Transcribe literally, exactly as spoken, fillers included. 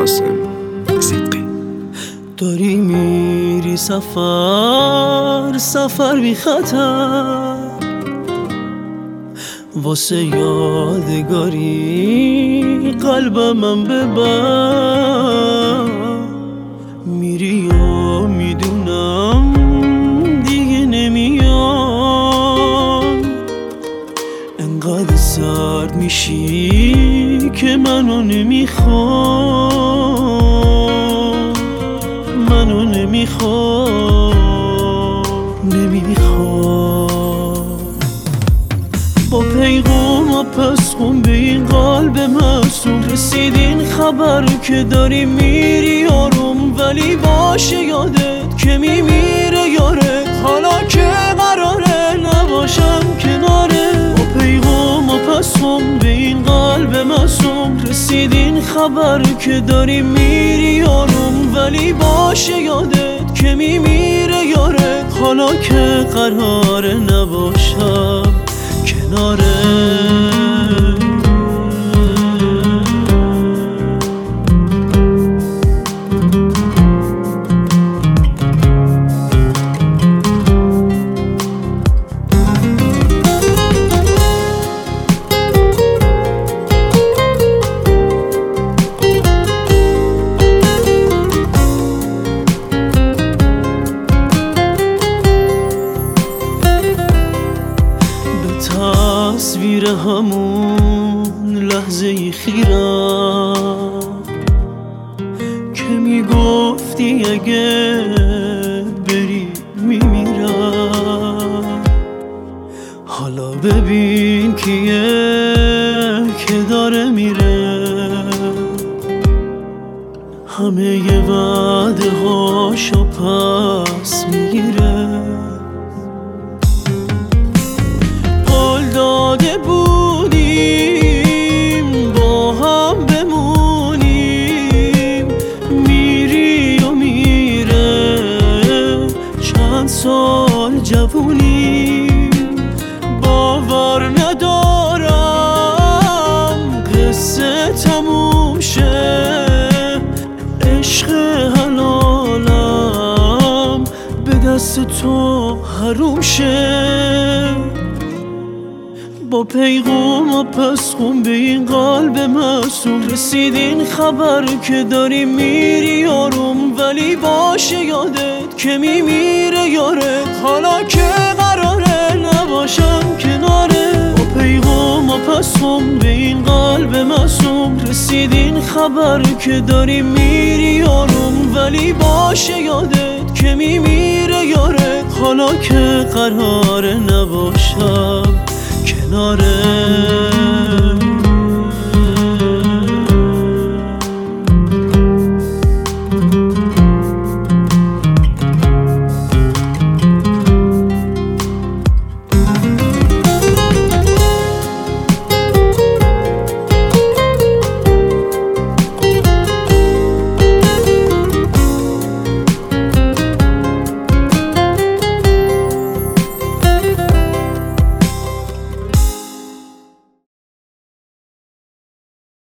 قاسم صدقی. داری میری سفر سفر بی خطر، واسه یادگاری قلبم ببر. میری و میدونم دیگه نمیام، انقدر سرد میشی که منو نمیخوام، منو نمیخوام، نمیخوام. با پیغام و پس خون به این قلب معصوم رسیدین خبر که داری میری آروم، ولی باشه یادت که میمیره یارت، حالا که قراره نباشم کناره. با پیغام و پس خون به این قلب معصوم رسیدین خبر که داری میری آروم، ولی باشه یادت که میمیره یارت، حالا که قراره نباشم کناره. تصویر همون لحظه خیرم که میگفتی اگه بری میمیرم، حالا ببین کیه که داره میره، همه ی وعده هاشو پس میگیره. داده بودیم با هم بمونیم، میری و میره چند سال جوونیم، باور ندارم قصه تموم شه، عشق حلالم به دست تو حروم شه. با پیغام و پس خون به این قلب معصوم رسیدین خبر که داری میری آروم، ولی باشه یادت که میمیره یارت، حالا که قراره نباشم کناره. با پیغام و پس خون به این قلب معصوم رسیدین خبر که داری میری آروم، ولی باشه یادت که میمیره یارت، حالا که قراره نباشم کناره.